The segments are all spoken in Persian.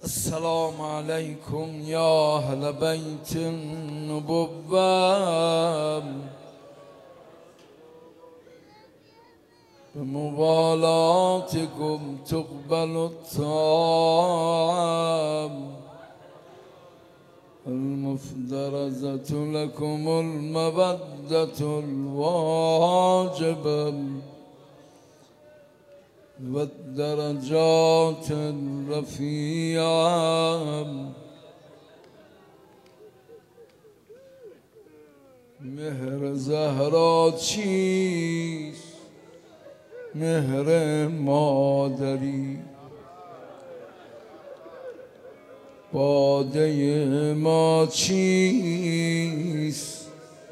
السلام علیکم یا اهل بیت النبوة بموالاتكم تقبل الطعام المفترضة لكم المودة الواجبة والدرجات الرفيعة. مهر زهرا چیست؟ مهر مادری. باده ما چیست؟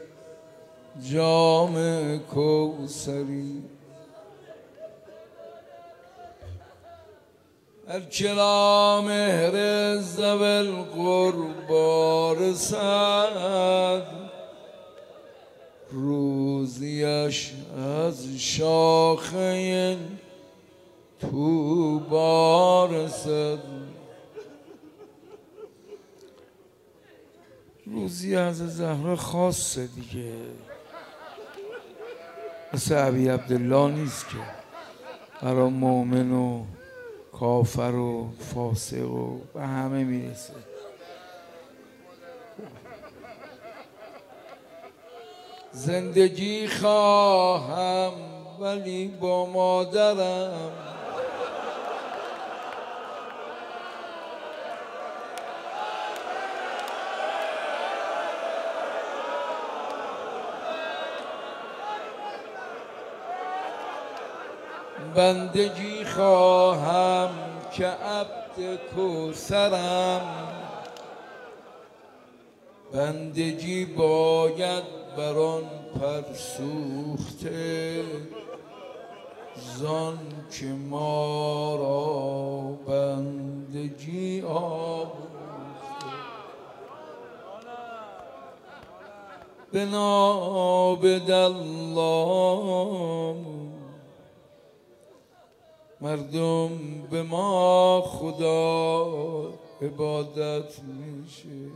جام کوثری. هر کرا مهر ذوی القربی رسد روزیش از شاخه طوبی رسد. روزی از زهرا خاصه دیگه، مثل ابی عبدالله نیست که برای مؤمن و کافر و فاسق و به همه میرسه. زندگی خواهم ولی با مادرم، بندگی خواهم که عبد کوثرم. بندگی باید بر آن پر سوخته زان که ما را بندگی آموخته. بنابد الله مردم به ما خدا عبادت میشه.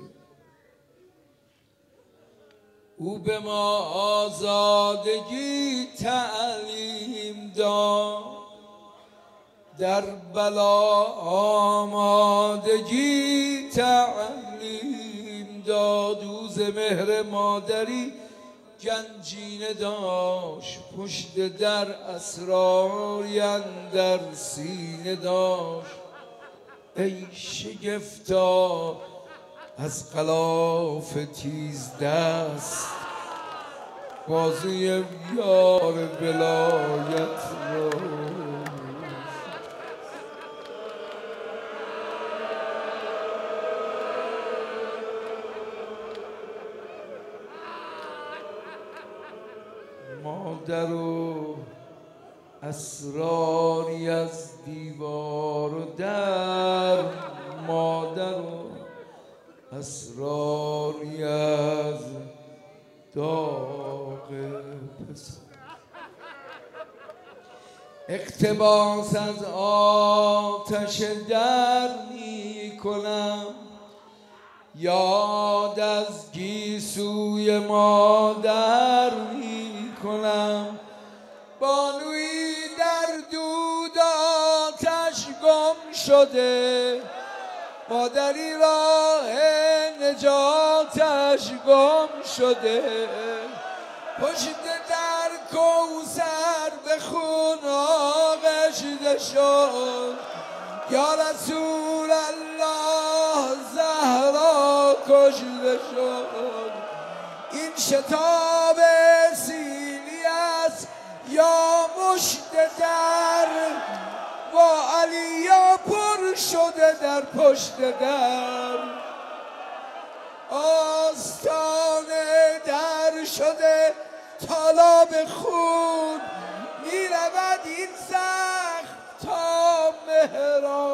او به ما آزادگی تعلیم داد، در بلا آمادگی تعلیم داد. او ز مهر مادری گنجینه داشت، پشت در اسراری اندر سینه داشت. ای شگفتا از غلاف تیز دست بازوی یار ولایت را. مادر و اسراری از دیوار و در، مادر و اسراری از داغ پسر. اقتباس از آتش در می کنم، یاد از گیسوی مادر می کنم. بانویی در دود آتش گم شده، مادری راه نجاتش گم شده. پشت در کوثر به خون آغشته شد، یا رسول الله زهرا کشته شد. این شتاب سیلی است یا مشت در، با علیا پر شده در پشت در. آستانه در شده تالاب خون، می رود این زخم تا مهران.